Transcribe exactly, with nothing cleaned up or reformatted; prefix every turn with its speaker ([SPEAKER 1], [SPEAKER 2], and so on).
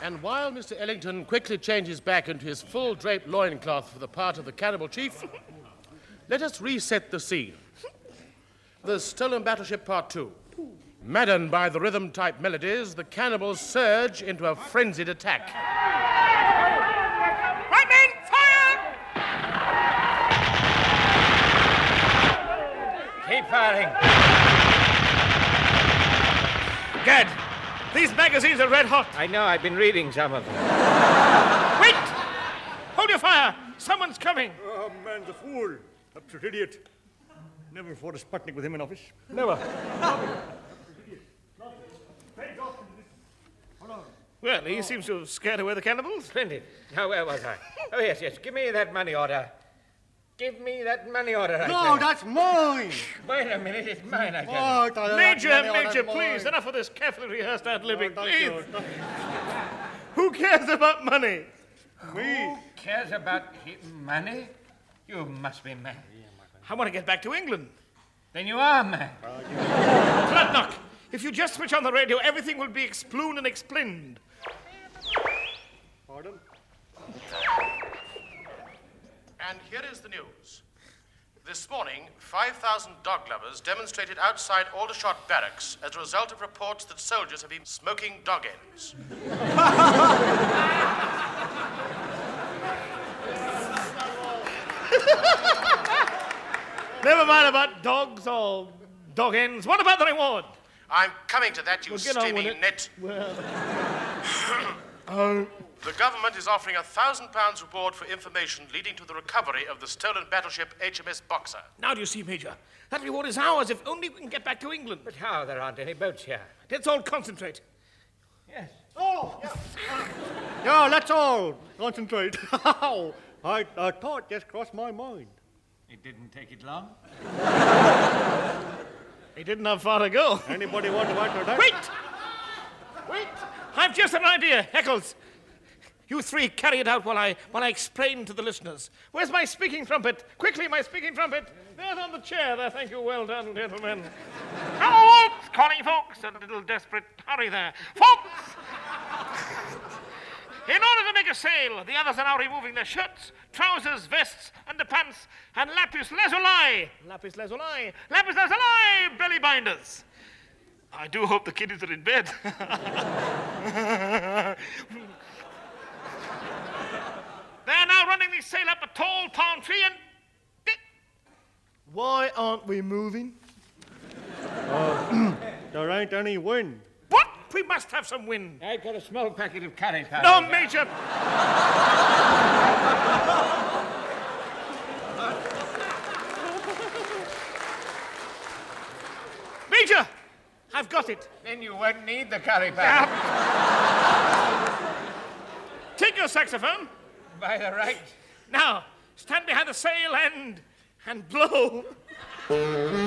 [SPEAKER 1] And while Mister Ellington quickly changes back into his full draped loincloth for the part of the cannibal chief, let us reset the scene. The Stolen Battleship Part Two. Maddened by the rhythm-type melodies, the cannibals surge into a frenzied attack.
[SPEAKER 2] Right men, fire!
[SPEAKER 3] Keep firing.
[SPEAKER 2] Gad, these magazines are red hot.
[SPEAKER 3] I know, I've been reading some of them.
[SPEAKER 2] Wait! Hold your fire! Someone's coming.
[SPEAKER 4] Oh, man's a fool. Absolute idiot. Never fought a Sputnik with him in office.
[SPEAKER 2] Never. Well, he seems to have scared away the cannibals.
[SPEAKER 3] Splendid. Now, where was I? Oh, yes, yes. Give me that money order. Give me that money order, I
[SPEAKER 4] No,
[SPEAKER 3] say.
[SPEAKER 4] that's mine.
[SPEAKER 3] Wait a minute, it's mine, I tell
[SPEAKER 4] Oh,
[SPEAKER 3] you.
[SPEAKER 4] that
[SPEAKER 2] Major,
[SPEAKER 4] money order
[SPEAKER 2] Major,
[SPEAKER 4] is
[SPEAKER 2] please,
[SPEAKER 4] mine.
[SPEAKER 2] enough of this carefully rehearsed ad-libbing,
[SPEAKER 4] Oh, thank
[SPEAKER 2] please.
[SPEAKER 4] you. Thank
[SPEAKER 2] Who cares about money?
[SPEAKER 4] Me.
[SPEAKER 3] Who cares about hi- money? You must be mad.
[SPEAKER 2] I want to get back to England.
[SPEAKER 3] Then you are mad.
[SPEAKER 2] Gladnock, if you just switch on the radio, everything will be explooned and explained.
[SPEAKER 4] Pardon?
[SPEAKER 1] And here is the news. This morning, five thousand dog lovers demonstrated outside Aldershot Barracks as a result of reports that soldiers have been smoking dog ends.
[SPEAKER 2] Never mind about dogs or dog ends. What about the reward?
[SPEAKER 1] I'm coming to that, you
[SPEAKER 2] Well, get on with
[SPEAKER 1] steamy
[SPEAKER 2] it.
[SPEAKER 1] nit.
[SPEAKER 2] Well, oh,
[SPEAKER 1] The government is offering a thousand pounds reward for information leading to the recovery of the stolen battleship H M S Boxer.
[SPEAKER 2] now do you see, Major? That reward is ours if only we can get back to England.
[SPEAKER 3] But how? There aren't any boats here.
[SPEAKER 2] Let's all concentrate.
[SPEAKER 3] Yes.
[SPEAKER 4] Oh, yeah. Yeah, let's all concentrate. I, I thought just crossed my mind.
[SPEAKER 3] It didn't take it long.
[SPEAKER 2] He didn't have far to go.
[SPEAKER 4] Anybody want to answer that?
[SPEAKER 2] Wait! Wait! I've just an idea, Eccles. You three carry it out while I while I explain to the listeners. Where's my speaking trumpet? Quickly, my speaking trumpet. There's on the chair there. Thank you. Well done, gentlemen. Hello, folks. Calling folks. A little desperate hurry there. Folks! In order to make a sale, the others are now removing their shirts, trousers, vests, underpants, and lapis lazuli. Lapis lazuli. Lapis lazuli belly binders. I do hope the kiddies are in bed. They're now running the sail up a tall palm tree and... Why aren't we moving?
[SPEAKER 4] There ain't any wind.
[SPEAKER 2] What? We must have some wind.
[SPEAKER 3] I've got a small packet of curry powder.
[SPEAKER 2] No,
[SPEAKER 3] here.
[SPEAKER 2] Major. Major, I've got it.
[SPEAKER 3] Then you won't need the curry powder.
[SPEAKER 2] Take your saxophone.
[SPEAKER 3] By the right.
[SPEAKER 2] Now, stand behind the sail and... and blow.